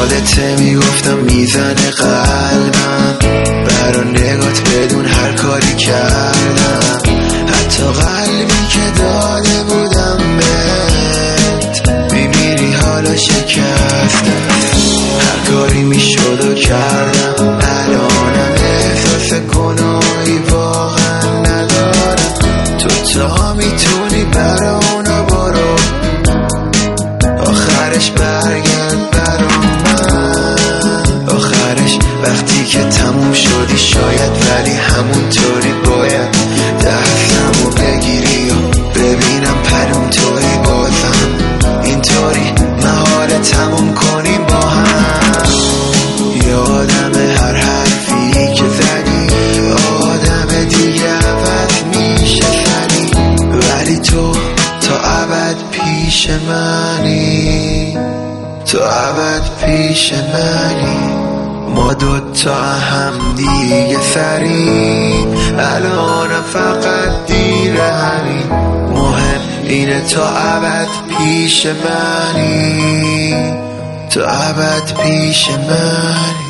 یادته میگفتم میزنه قلبم، برا نگات بدون هر کاری کردم، حتی قلبی که داده بودم بهت میبینی حالا شکستم. هر کاری میشد و کردم، الانم احساس گناهی واقعا ندارم. تو تا میتونی برا اونا برو، آخرش برگرد برا من. آخرش وقتی که تموم شدی شاید، ولی همونطوری باید دستمو بگیری و ببینم پرون توی بازم، اینطوری محاله تموم کنیم با هم. یادم هر حرفی که زدی، آدم دیگه عوض میشه سری، ولی تو تا ابد پیش منی، تو ابد پیش منی. ما دوتا هم دیگه سریم، الانم فقط دیره همین، مهم اینه تا ابد پیش منی، تو ابد پیش منی.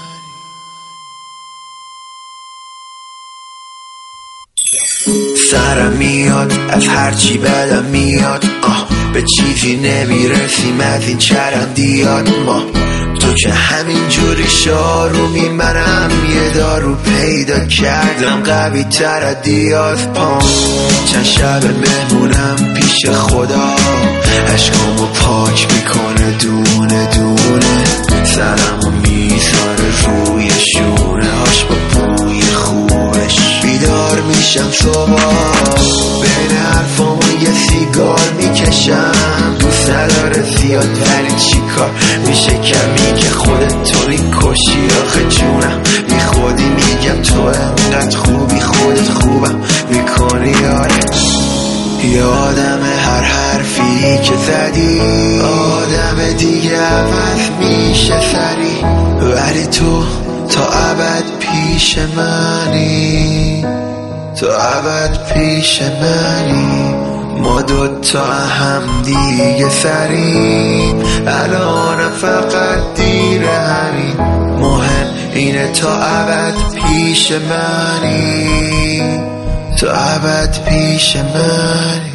سرم میاد از هرچی بدم میاد، به چیزی نمیرسیم از این چرندیات. ما تو که همین جوری شارومی، منم یه دارو پیدا کردم قوی تر از دیاز پام. چند شب مهمونم پیش خدا، عشقامو پاک میکنه دونه دونه، سرمو میذاره روی شونه هاش با بوی خوبش. بیدار میشم صبح، بین حرفامو یه سیگار میکشم، دوست نداره زیاد ولی چی کار میشه کمی که خودت تو میکشی. آخه جونم بی خودی میگم تو انقدر خوبی، خودت خوبم میکنی. آره یادم هر حرفی که زدی، آدم دیگه عوض میشه سری، ولی تو تا ابد پیش منی، تو ابد پیش منی. ما دوتا هم دیگه سریم، الانم فقط دیره همین، مهم اینه تا ابد پیش منی، تو ابد پیش منی.